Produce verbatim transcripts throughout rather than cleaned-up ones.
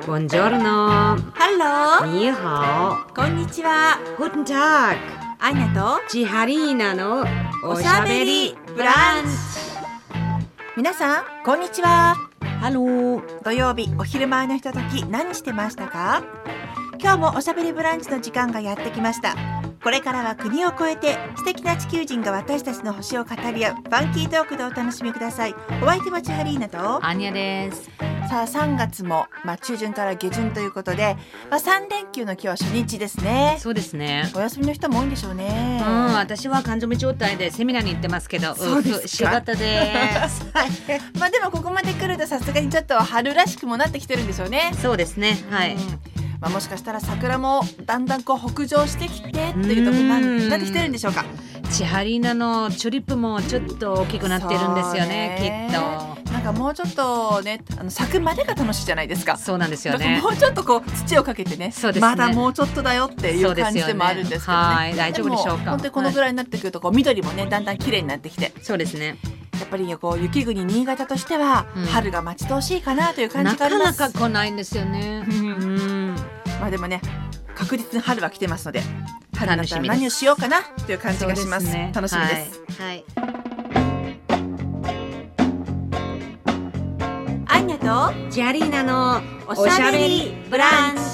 Buongiorno. Hello. にはこんにちは。 Guten Tag. アーニャとチハリーナのおしゃべりブランチ。 皆さんこんにちは。 ハロー。 土曜日お昼前のひととき何してましたか？今日もおしゃべりブランチの時間がやってきました。これからは国を越えて素敵な地球人が私たちの星を語り合うファンキートークでお楽しみください。お相手はチハリーナとアーニャです。 さあさんがつも、まあ、中旬から下旬ということで、まあ、さん連休の今日は初日ですね。 そうですね。 お休みの人も多いんでしょうね。 うん、私は缶詰状態でセミナーに行ってますけど、 そうですか。 仕事ですはい。まあでもここまで来るとさすがにちょっと春らしくもなってきてるんでしょうね。 そうですね。はい。 うん、まあ、もしかしたら桜もだんだんこう北上してきてというところになってきてるんでしょうか。 チハリーナのチューリップもちょっと大きくなってるんですよね、きっと。 なんかもうちょっとね、あの咲くまでが楽しいじゃないですか。 そうなんですよね。 もうちょっとこう土をかけて ね, そうですね、 まだもうちょっとだよっていう感じでもあるんですけど ね, はい、大丈夫でしょうか。 本当にこのぐらいになってくるとこう緑もねだんだん綺麗になってきて、 そうですね。 やっぱりこう雪国新潟としては、うん、春が待ち遠しいかなという感じがあります。 なかなか来ないんですよね。うん、 まあでもね確実に春は来てますので、春になったら何をしようかなという感じがします。 ね、 楽しみです。 はい。 アンニャとチハリーナのおしゃべりブランチ。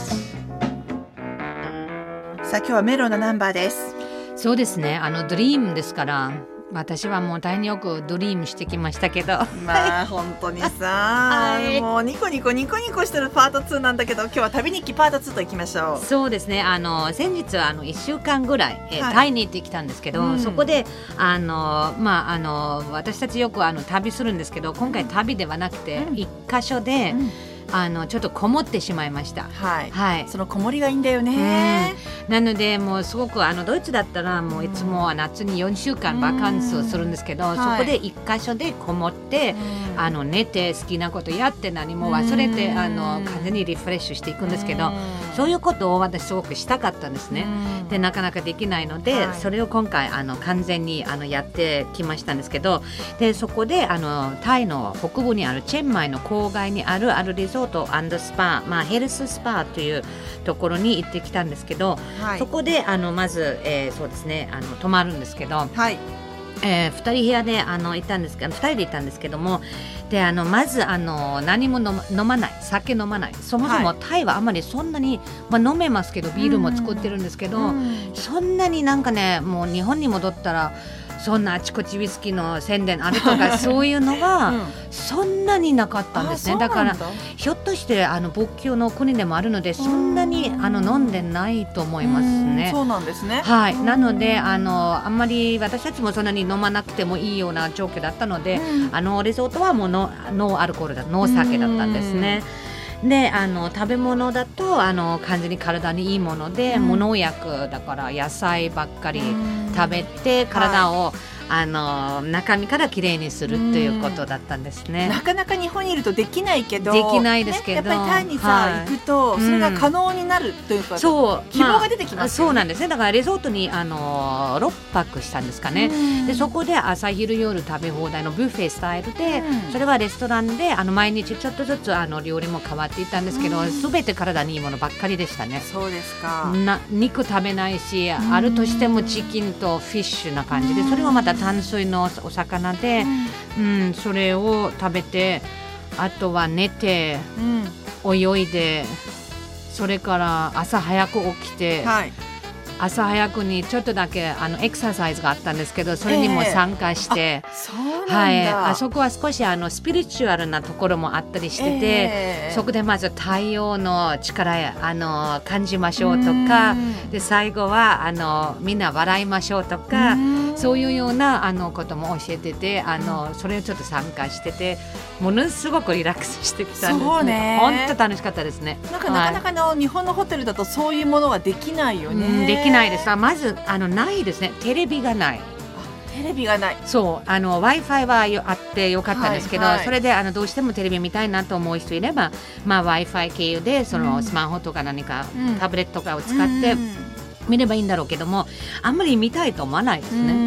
さあ今日はメロンのナンバーです。 そうですね。あのドリームですから。私はもう大変よくドリームしてきましたけど、 まあ本当にさ、 はい、 もうニコニコニコニコしてるパートツーなんだけど、今日は旅日記パートツーといきましょう。 そうですね。あの先日はあのいっしゅうかんぐらい、えーはい、タイに行ってきたんですけど、 うん、 そこであの、まあ、あの私たちよくあの旅するんですけど、今回旅ではなくて、うん、一箇所で、うん、あのちょっとこもってしまいました。 はい、 はい、 そのこもりがいいんだよね。 うん、なのでもうすごくあのドイツだったらもういつもは夏によんしゅうかんバカンスをするんですけど、うん、そこで一箇所でこもって、うん、あの寝て好きなことやって何も忘れて、うん、あの完全にリフレッシュしていくんですけど、うん、そういうことを私すごくしたかったんですね。うん、でなかなかできないので、はい、それを今回あの完全にあのやってきましたんですけど、でそこであのタイの北部にあるチェンマイの郊外にあるあるリゾート&スパ、まあ、ヘルススパというところに行ってきたんですけど、はい、そこであのまず、えー、そうですね、あの泊まるんですけど、はい、えー、ふたり部屋であの行ったんですけど、ふたりで行ったんですけども、であのまずあの何も 飲, 飲まない、酒飲まない。そもそもタイはあまりそんなに、まあ、飲めますけどビールも作ってるんですけど、うん、そんなになんかね、もう日本に戻ったらそんなあちこちウイスキーの宣伝あるとかそういうのがそんなになかったんですね。だからひょっとしてあの仏教の国でもあるので、そんなにあの飲んでないと思いますね。 そうなんですね。 はい。なのであのあんまり私たちもそんなに飲まなくてもいいような状況だったので、あのリゾートはもうノーアルコールだ、ノー酒だったんですね。であの食べ物だとあの完全に体にいいもので、無農薬だから野菜ばっかり食べて体を、はい、あの中身からきれいにするということだったんですね。 なかなか日本にいるとできないけど、 できないですけど、 ね、やっぱりタイにさ、はい、行くとそれが可能になるというか、うん、 そう希望が出てきます、ね。まあ、 そうなんですね。だからリゾートにあのろっぱくしたんですかね。でそこで朝昼夜食べ放題のビュッフェスタイルで、それはレストランであの毎日ちょっとずつあの料理も変わっていったんですけど、すべて体にいいものばっかりでしたね。 そうですか。 な肉食べないし、あるとしてもチキンとフィッシュな感じで、それはまた淡水のお魚で、うんうん、それを食べて、あとは寝て、うん、泳いで、それから朝早く起きて、はい、朝早くにちょっとだけあのエクササイズがあったんですけど、それにも参加して、えー、 あ、そうなんだ。 はい、あそこは少しあのスピリチュアルなところもあったりしてて、えー、そこでまず太陽の力あの感じましょうとか、で最後はあのみんな笑いましょうとか、そういうようなあのことも教えてて、あのそれをちょっと参加してて、ものすごくリラックスしてきたんですね。 そうね、 本当楽しかったですね。 なんかなかなかの、はい、日本のホテルだとそういうものはできないよね。 うん、できないです。まずあのないですね。テレビがない。 テレビがない。 そう、あの Wi-Fi はよあってよかったんですけど、はいはい、それであのどうしてもテレビ見たいなと思う人いれば、まあ、Wi-Fi 経由でそのスマホとか何か、うん、タブレットとかを使って見ればいいんだろうけども、あんまり見たいと思わないですね。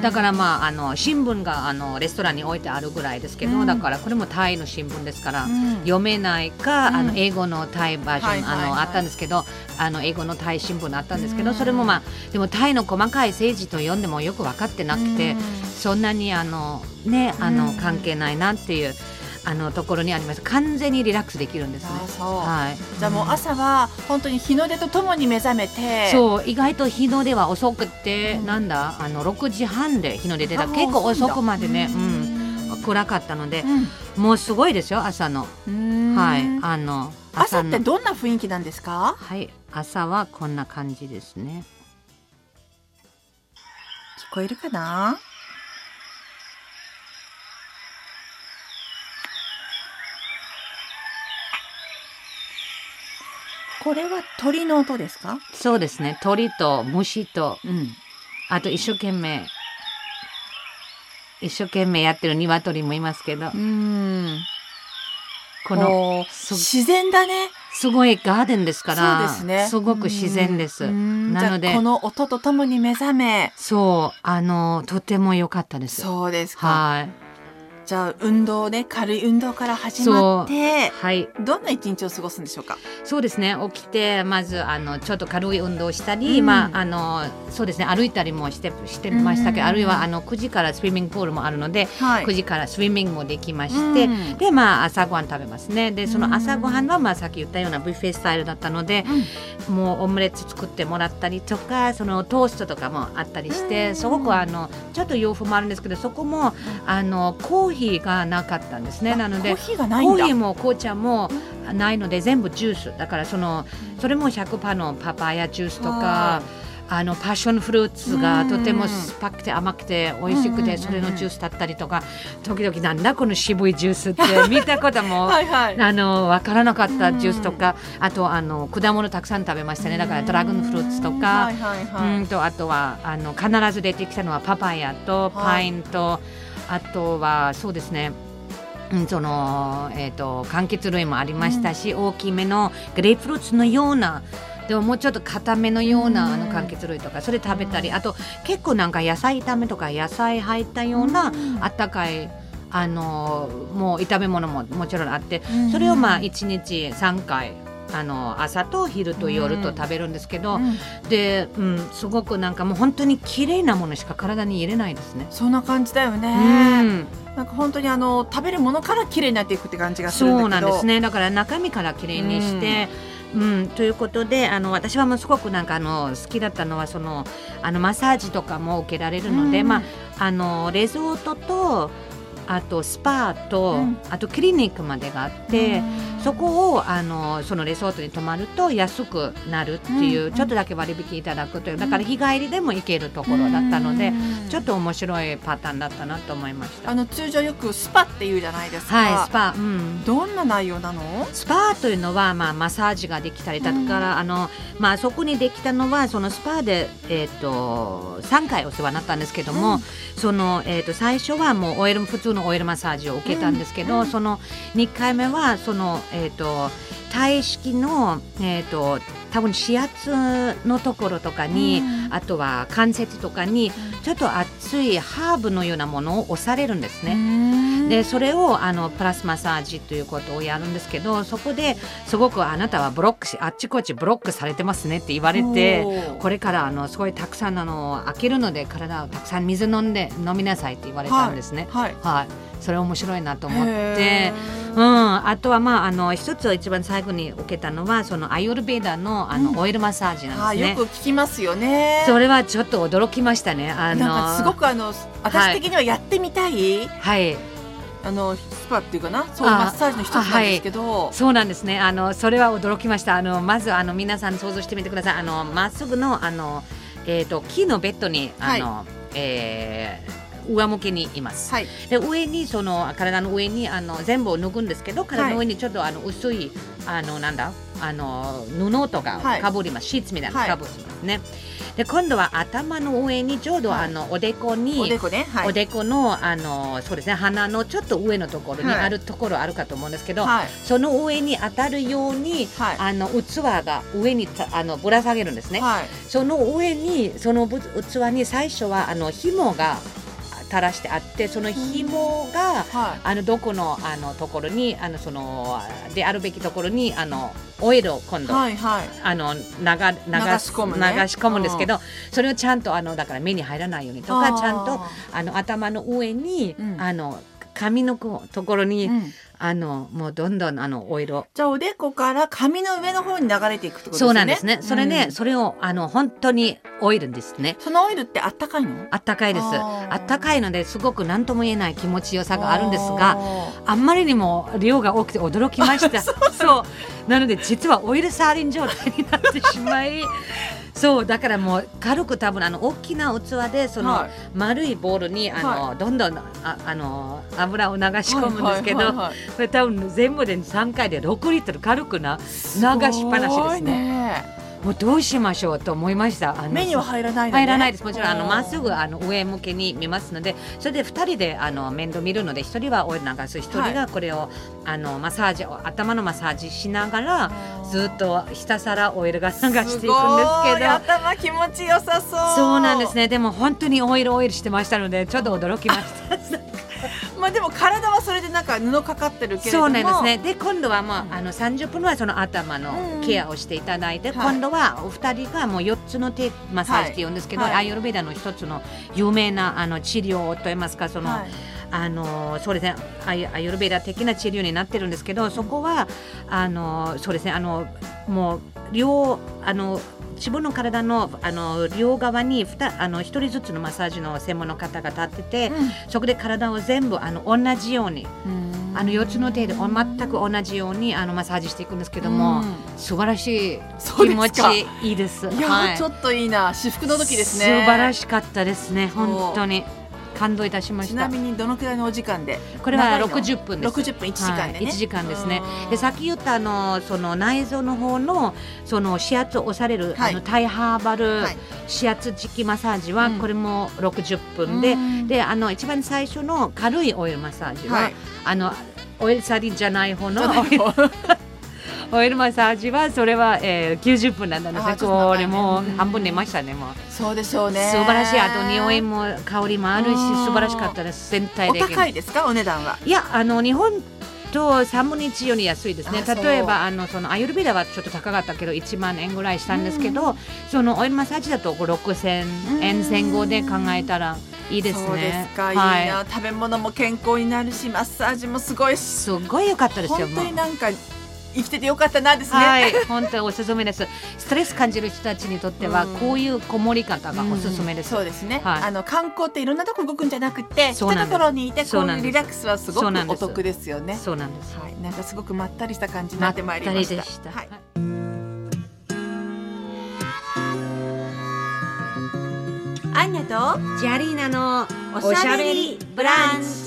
だからまああの新聞があのレストランに置いてあるぐらいですけど、 うん、 だからこれもタイの新聞ですから、 うん、 読めないか、うん、あの英語のタイバージョン、 はいはいはい、 あのあったんですけど、あの英語のタイ新聞あったんですけど、うん、それもまあでもタイの細かい政治と読んでもよく分かってなくて、うん、そんなにあのねあの関係ないなっていうあのところにあります。完全にリラックスできるんですね。 あ、そう、 はい、 じゃあもう朝は本当に日の出とともに目覚めて、 そう意外と日の出は遅くて、うん、なんだあのろくじはんで日の出でだ結構遅くまでね、うんうん、暗かったので、うん、もうすごいですよ朝の。はい、あの朝ってどんな雰囲気なんですか？ はい、朝はこんな感じですね。 聞こえるかな？これは鳥の音ですか？ そうですね、鳥と虫と、 うん、 あと一生懸命一生懸命やってる鶏もいますけど、うーん、 この自然だね。 すごいガーデンですから、 そうですね、 すごく自然です。なのでじゃあこの音とともに目覚め、 そうあのとても良かったです。 そうですか。 はい。 じゃあ運動ね、軽い運動から始まって、 はい、 どんな一日を過ごすんでしょうか？ そうですね、起きてまずあのちょっと軽い運動をしたり、うん、まああのそうですね、歩いたりもしてしてましたけど、うん、あるいはあのくじからスイミングプールもあるので、はい、くじからスイミングもできまして、うん、でまあ朝ごはん食べますね。でその朝ごはんはまあさっき言ったようなビュッフェスタイルだったので、うん、もうオムレツ作ってもらったりとか、そのトーストとかもあったりして、うん、すごくあのちょっと洋風もあるんですけど、そこもあのコーヒーがなかったんですね。なのでコーヒーがないんだ。 コーヒーも紅茶もないので全部ジュースだから、そのそれも ひゃくパーセント のパパイヤジュースとか、あのパッションフルーツがとても酸っぱくて甘くて美味しくて、それのジュースだったりとか、時々なんだこの渋いジュースって見たこともはい、はい、あの分からなかったジュースとか、あとあの果物たくさん食べましたね。だからドラゴンフルーツとか、はいはいはい、うんとあとはあの必ず出てきたのはパパイヤとパインと、はい、あとはそうですね、そのえーと、柑橘類もありましたし、うん、大きめのグレープフルーツのような、でももうちょっと固めのような、うん、あの柑橘類とかそれ食べたり、あと結構なんか野菜炒めとか野菜入ったような、うん、あったかいあのもう炒め物ももちろんあって、うん、それをまあいちにちさんかいあの朝と昼と夜と食べるんですけど、うん、で、うん、すごくなんかもう本当に綺麗なものしか体に入れないですね。 そんな感じだよね、うん、なんか本当にあの食べるものから綺麗になっていくって感じがするんだけど。 そうなんですね。だから中身から綺麗にして、うんうん、ということであの私はもうすごくなんかあの好きだったのはそのあのマッサージとかも受けられるので、うん、まあ、あのレゾートとあとスパと、うん、あとクリニックまでがあって、うん、そこをあのそのレゾートに泊まると安くなるっていう、うん、ちょっとだけ割引いただくという、だから日帰りでも行けるところだったので、うん、ちょっと面白いパターンだったなと思いました。 あの通常よくスパっていうじゃないですか。 はい、スパ、うん、 どんな内容なの？ スパというのは、まあ、マッサージができたりだから、うん、あのまあ、そこにできたのはそのスパで、えー、とさんかいお世話になったんですけども、うん、そのえー、と最初はもうオイル普通のオイルマッサージを受けたんですけど、うん、そのにかいめはその、えー、と体式の、えー、と多分指圧のところとかに、うん、あとは関節とかにちょっと熱いハーブのようなものを押されるんですね、うん、でそれをあのプラスマッサージということをやるんですけど、そこですごくあなたはブロックしあっちこっちブロックされてますねって言われて、これからあのすごいたくさんあの開けるので体をたくさん水飲んで飲みなさいって言われたんですね。はい、はいはい、それ面白いなと思って、うん、あとはまああの一つ一番最後に受けたのはそのアユルベーダのあの、うん、オイルマッサージなんですね。 あ、よく聞きますよね。 それはちょっと驚きましたね。あのなんかすごくあの私的にはやってみたい、 はい、 あのスパっていうかな、そういうマッサージの一つなんですけど、 はい、そうなんですね。あのそれは驚きました。あのまずあの皆さん想像してみてください。あのまっすぐのあの、えー、と木のベッドにあの、はい、えー上向きにいます、はい、で上にその体の上にあの全部を脱ぐんですけど、体の上にちょっとあの薄いあのなんだあの布とかかぶります、はい、シーツみたいなのかぶりますね、はい、 で今度は頭の上にちょうど、はい、あのおでこにおでこね、はい、 おでこのあのそうですね鼻のちょっと上のところにあるところあるかと思うんですけど、はい、その上に当たるように、はい、あの器が上にあのぶら下げるんですね、はい、その上にその器に最初はあの紐が垂らしてあってその紐が、はい、あのどこのあのところにあのそのであるべきところにあのオイルを今度、はいはい、あの流, 流, 流し込む、ね、流し込むんですけど、うん、それをちゃんとあのだから目に入らないようにとかちゃんとあの頭の上に、うん、あの髪のところに、うん、あのもうどんどんあのオイルをじゃあおでこから髪の上の方に流れていくってことですね。 そうなんですね。それね、うん、それをあの本当にオイルですね。 そのオイルってあったかいの？ あったかいです。あったかいのですごく何とも言えない気持ちよさがあるんですが、あんまりにも量が多くて驚きましたそうそうなので実はオイルサーディン状態になってしまいそうだからもう軽く多分あの大きな器でその丸いボウルにあの、はい、どんどんああの油を流し込むんですけど、はいはいはいはい、これ多分全部でさんかいでろくリットル軽くな流しっぱなしですね。もうどうしましょうと思いました。 あの目には入らないのね。 入らないです。もちろんあのまっすぐあの上向きに見ますので、それでふたりであの面倒見るので、ひとりはオイル流す、ひとりがこれを、はい、あのマッサージ頭のマッサージしながらずっとひたすらオイルが流していくんですけど、 頭気持ちよさそう。 そうなんですね。でも本当にオイルオイルしてましたのでちょっと驚きましたまあでも体はそれでなんか布かかってるけれども、 そうなんですね。で今度はもう、うん、あのさんじゅっぷんはその頭のケアをしていただいて、うん、今度はお二人がもうよっつの手マッサージって言うんですけど、はいはい、アーユルヴェーダの一つの有名なあの治療といいますかその、はい、あのそうですねアーユルヴェーダ的な治療になってるんですけど、そこはあのそうですねあのもう両あの自分の体 の, あの両側にあの一人ずつのマッサージの専門の方が立ってて、うん、そこで体を全部あの同じようにあのよっつの手で全く同じようにあのマッサージしていくんですけども、素晴らしい気持ちいいです。 いや、はい、ちょっといいな、至福の時ですね。 素晴らしかったですね、本当に感動いたしました。 ちなみにどのくらいのお時間で？ これはろくじゅっぷんです。 ろくじゅっぷんいちじかんでね、はい、 いちじかんですね。でさっき言ったあのその内臓の方のその指圧を押される、はい、あのタイハーバル指圧磁気マッサージはこれもろくじゅっぷんで、うん、であの一番最初の軽いオイルマッサージは、はい、あのオイルサーディンじゃない方のオイルマッサージはそれは、えー、きゅうじゅっぷんなんですね。これもう半分寝ましたね。もうそうでしょうね。 素晴らしい。あと匂いも香りもあるし素晴らしかったです。全体的に。 お高いですかお値段は？ いやあの日本とさんぶんのいちより安いですね。例えばあのそのアユルヴェダはちょっと高かったけどいちまんえんぐらいしたんですけど、うん、そのオイルマッサージだとろくせんえん前後で考えたらいいですね。 そうですか、はい、いいな。食べ物も健康になるしマッサージもすごいすごい良かったですよ。 本当になんか生きててよかったなですね。 はい、本当におすすめです。ストレス感じる人たちにとってはこういうこもり方がおすすめです。 うん、そうですね、はい、あの観光っていろんなとこ動くんじゃなくて一ところにいてこういうリラックスはすごくお得ですよね。 そうなんです。 はい、なんかすごくまったりした感じになってまいりました。 まったりでした。はい、 アンニャとジャリーナのおしゃべりブランチ。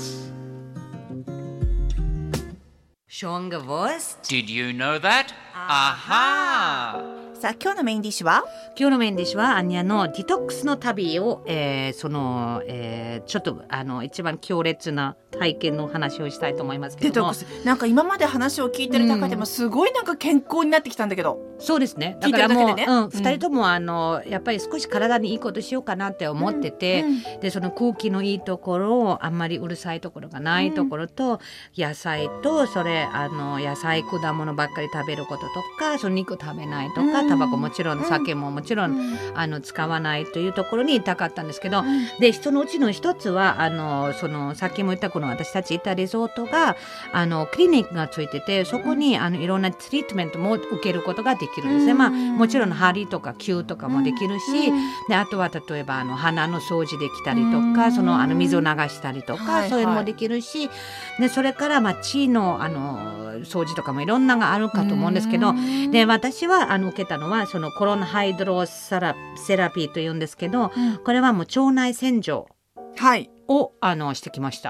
Schon gewusst? Did you know that? Aha! さあ今日のメインディッシュは今日のメインディッシュはアンニャのディトックスの旅を、えー、その、えー、ちょっとあの一番強烈な体験の話をしたいと思いますけども、 デトックスなんか今まで話を聞いてる中でもすごいなんか健康になってきたんだけど、 うん、そうですね。だからもう、ねうん、ふたりともあのやっぱり少し体にいいことしようかなって思ってて、うんうん、でその空気のいいところあんまりうるさいところがないところと、うん、野菜とそれあの野菜果物ばっかり食べることとかその肉食べないとか、うん、タバコもちろん酒ももちろん、うん、あの使わないというところにいたかったんですけど、うん、でそのうちの一つはあのそのさっきも言ったこの私たちいたリゾートがあのクリニックがついててそこにあのいろんなトリートメントも受けることができるんですね、うんまあ、もちろん針とか灸とかもできるし、うん、であとは例えばあの鼻の掃除できたりとか、うん、そのあの水を流したりとか、はいはい、そういうのもできるしでそれからまあ血のあの掃除とかもいろんながあるかと思うんですけど、うん、で私はあの受けたのはそのコロナハイドロセラピーというんですけど、うん、これはもう腸内洗浄を、はい、あのしてきました。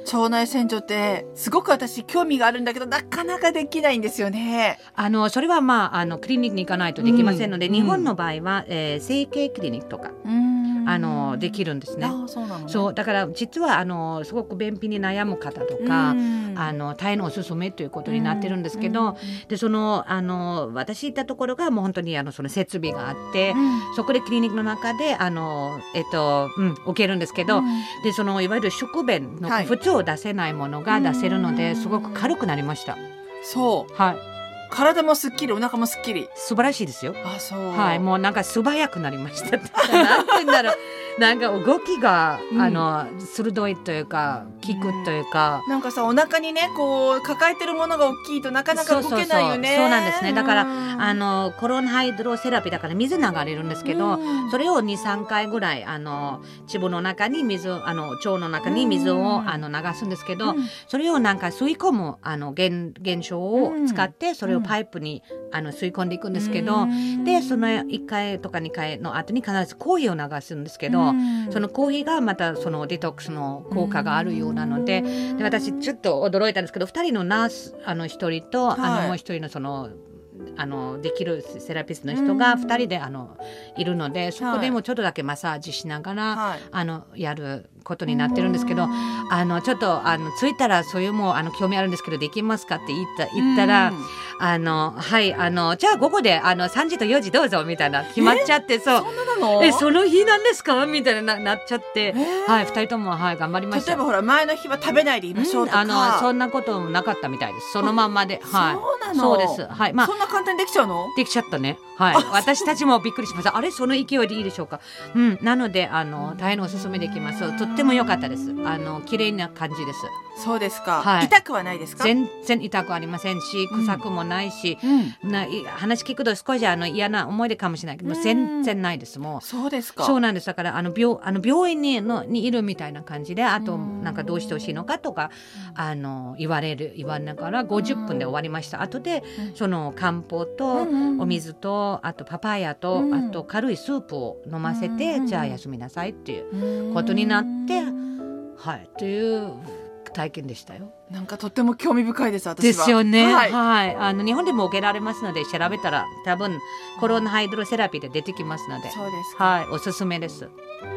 腸内洗浄ってすごく私興味があるんだけどなかなかできないんですよね。 あのそれはまああのクリニックに行かないとできませんので、 うん、 日本の場合は、えー、整形クリニックとか、うん、あのできるんですね。 あ、そうなのね。 そうだから実はあのすごく便秘に悩む方とか、うん、あの大変おすすめということになってるんですけど、うん、でそのあの私行ったところがもう本当にあのその設備があって、うん、そこでクリニックの中であのえっと、うん、受けるんですけど、うん、でそのいわゆる宿便の普通を出せないものが出せるので、はい、すごく軽くなりました。 そう、 はい、 体もすっきりお腹もすっきり素晴らしいですよ。 あ、そう、 はい、もうなんか素早くなりましたなんて言うんだろうなんか動きが、うん、あの鋭いというか効くというか、 うん、なんかさお腹にねこう抱えてるものが大きいとなかなか動けないよね。 そうそうそう、そうなんですね。だからあのコロンハイドロセラピーだから水流れるんですけど、うん、それを にさんかいぐらいあの血部の中に水あの腸の中に水を、うん、あの流すんですけど、うん、それをなんか吸い込むあの 現, 現象を使ってそれをパイプに、うん、あの吸い込んでいくんですけど、うん、でそのいっかいとかにかいの後に必ずコーヒーを流すんですけど、うん、そのコーヒーがまたそのデトックスの効果があるようなので、うん、で私ちょっと驚いたんですけどふたりのナースあのひとりと、はい、あのもうひとりのそのあのできるセラピストの人がふたりであのいるので、そこでもちょっとだけマッサージしながら、はい、あのやることになってるんですけど、あのちょっとあの着いたらそういうもあの興味あるんですけどできますかって言った言ったら、あのはいあのじゃあ午後であのさんじとよじどうぞみたいな決まっちゃって、そうそんなのえその日なんですかみたいな な, なっちゃって、はいふたりとも、はい、頑張りました。 例えばほら前の日は食べないでいましょうとか、 あのそんなこともなかったみたいです。そのまんまで、はい、 そうなの。 そうです、はい、まあ、 そんな簡単にできちゃうの？ できちゃったね、はい、私たちもびっくりしました。あれその勢いでいいでしょうか、うん、なのであの大変おすすめできます。とっても良かったです。あの綺麗な感じです。 そうですか、 はい、 痛くはないですか？ 全然痛くありませんし臭くもないし、うん、な話聞くと少しあの嫌な思い出かもしれないけど、うん、全然ないです。もうそうですか。 そうなんです。だからあの 病, あの病院 に, のにいるみたいな感じで、あとなんかどうしてほしいのかとかあの言われる言われながらごじゅっぷんで終わりました。あとでその漢方とお水とあとパパイヤと、うん、あと軽いスープを飲ませて、うん、じゃあ休みなさいっていうことになって、はいという体験でしたよ。 なんかとっても興味深いです私は。 ですよね、はいはい、あの日本でも受けられますので調べたら多分コロナハイドロセラピーで出てきますので、 そうですか、 はい、おすすめです、はい、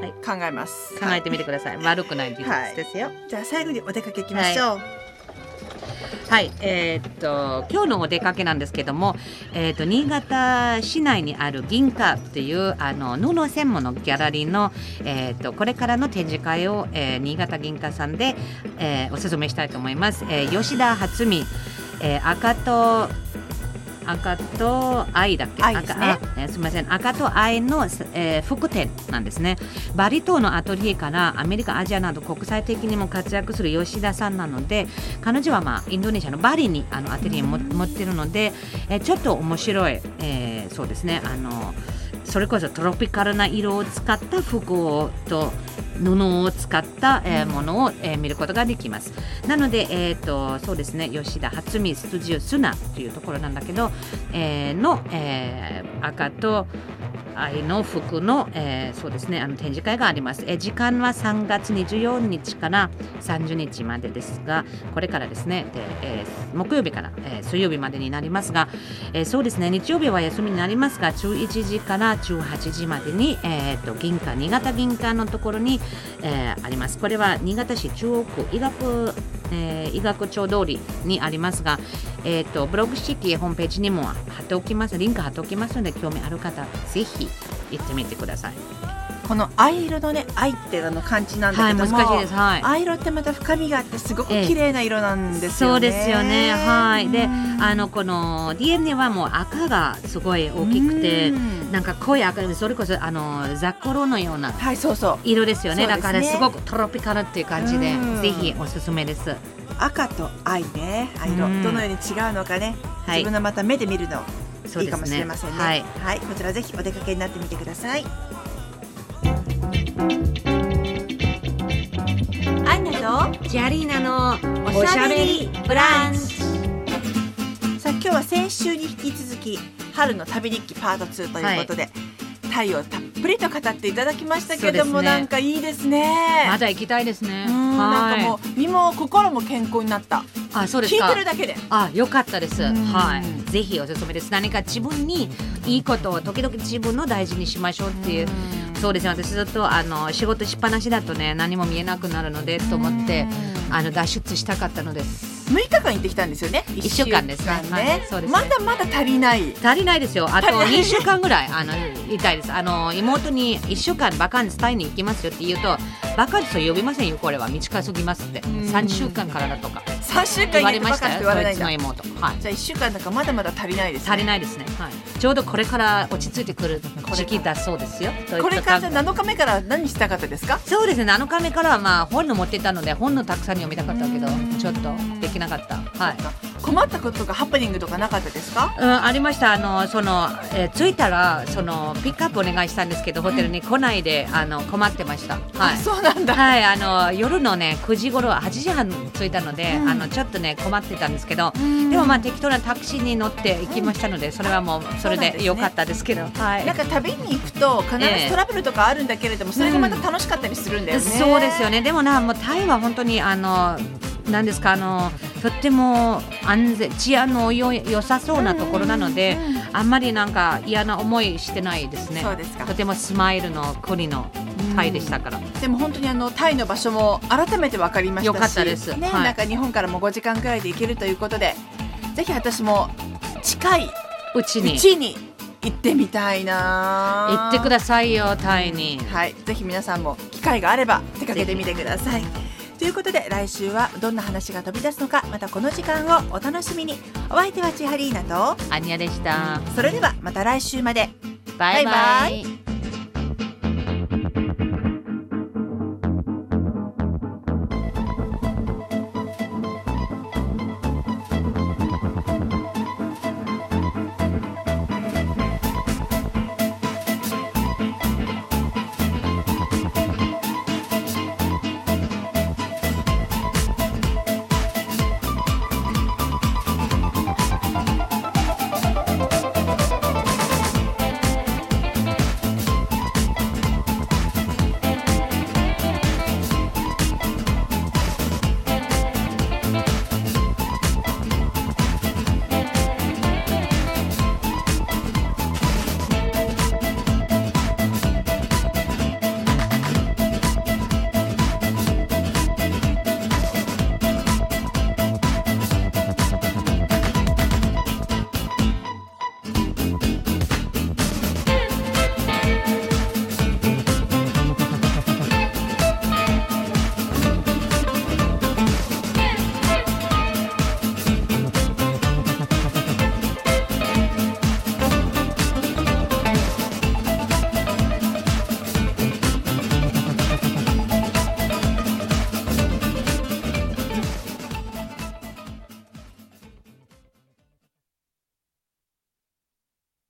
考えます考えてみてください、はい、悪くない技術ですよ、はい、 じゃあ最後にお出かけ行きましょう。はいはい、えー、っと今日のお出かけなんですけども、えー、っと新潟市内にある銀貨っていうあの布専門のギャラリーの、えー、っとこれからの展示会を、えー、新潟銀貨さんで、えー、お勧めしたいと思います。えー、吉田初美、えー、赤と赤と愛だっけ、 愛ですね、 赤、あ、すみません、赤と愛の、えー、副店なんですね。バリ島のアトリエからアメリカ、アジアなど国際的にも活躍する吉田さんなので、彼女は、まあ、インドネシアのバリにあのアトリエを持っているので、えー、ちょっと面白い、えー、そうですね、あのそれこそトロピカルな色を使った服をと布を使った、えー、ものを、えー、見ることができます。なので、えー、とそうですね、吉田初美スタジオスナというところなんだけど、えー、の、えー、赤と愛の服の、えー、そうですね、あの展示会があります。えー、時間はさんがつにじゅうよっかからさんじゅうにちまでですが、これからですね、でえー、木曜日から、えー、水曜日までになりますが、えー、そうですね、日曜日は休みになりますが、じゅういちじからじゅうはちじまでに、えー、と銀貨新潟銀貨のところに、えー、あります。これは新潟市中央区医学、えー、医学町通りにありますが、えー、とブログ式ホームページにも貼っておきます。リンク貼っておきますので、興味ある方ぜひ行ってみてください。 この藍色のね、藍ってあの漢字なんだけども、 はい、難しいです、はい、 藍色ってまた深みがあってすごく綺麗な色なんですよね、 ええ、そうですよね、はい。で、あのこの ディーエヌエー はもう赤がすごい大きくて、んなんか濃い赤で、それこそあの雑魚のような色ですよね、はい、そうそう、だからすごくトロピカルっていう感じで、ぜひおすすめです。 赤と藍ね、藍色どのように違うのかね、はい、自分のまた目で見るのいいかもしれませんね。はいはい、こちらぜひお出かけになってみてください。アンナとジャリーナのおしゃべりブランチ。 さあ今日は先週に引き続き春の旅日記パートツーということで、はい、太陽たっぷぷりと語っていただきましたけども、 そうですね、 なんかいいですね。 まだ行きたいですね。 うん、なんかもう身も心も健康になった。 あ、そうですか。 聞いてるだけで。 あ、よかったです。はい。ぜひおすすめです。何か自分にいいことを時々自分の大事にしましょうっていう。うそうですね。私ずっとあの仕事しっぱなしだとね、何も見えなくなるのでと思ってあの脱出したかったのです。 むいかかん行ってきたんですよね。 いっしゅうかんですね。はい、そうですね。 まだまだ足りない。 足りないですよ。あとにしゅうかんぐらいあのいたいです。あの妹にいっしゅうかんバカンスタイに行きますよって言うと、バカンスを呼びませんよ、これは短すぎますって。さんしゅうかんからだとかさんしゅうかん言われましたよ、 言われないんだ。 そいつの妹。はい、 じゃあいっしゅうかんだからまだまだ足りないですね。 足りないですね。はい、ちょうどこれから落ち着いてくる時期だそうですよ。 これからじゃあなのかめから何したかったですか？ そうですね、なのかめからはまあ本の持ってたので本のたくさん読みたかったけどちょっとできなかった。はい、 困ったこととかハプニングとかなかったですか？ うん、ありました。あのその、えー、着いたらそのピックアップお願いしたんですけどホテルに来ないで、うん、あの困ってました。はい、 そうなんだ。 はい、あの夜のねくじ頃はちじはん着いたので、うん、あのちょっとね困ってたんですけど、うん、でもまあ適当なタクシーに乗って行きましたので、うん、それはもうそれで良かったですけど、はい、 なんか旅に行くと必ずトラブルとかあるんだけれども、えー、それがまた楽しかったりするんだよね。 うん、そうですよね。でもなもうタイは本当にあのなんですか、あのとっても安全治安のよ良さそうなところなので、うんうんうん、あんまりなんか嫌な思いしてないですね。 そうですか。 とてもスマイルの国のタイでしたから、うん、 でも本当にあのタイの場所も改めて分かりましたし、 よかったです、 ね、はい、なんか日本からもごじかんくらいで行けるということで、ぜひ私も近いうちに, うちに行ってみたいな。 行ってくださいよタイに。 はい、ぜひ皆さんも機会があれば出かけてみてください。ということで来週はどんな話が飛び出すのか、またこの時間をお楽しみに。お相手は千ハリーナとアニヤでした。 それではまた来週まで。 バイバイ。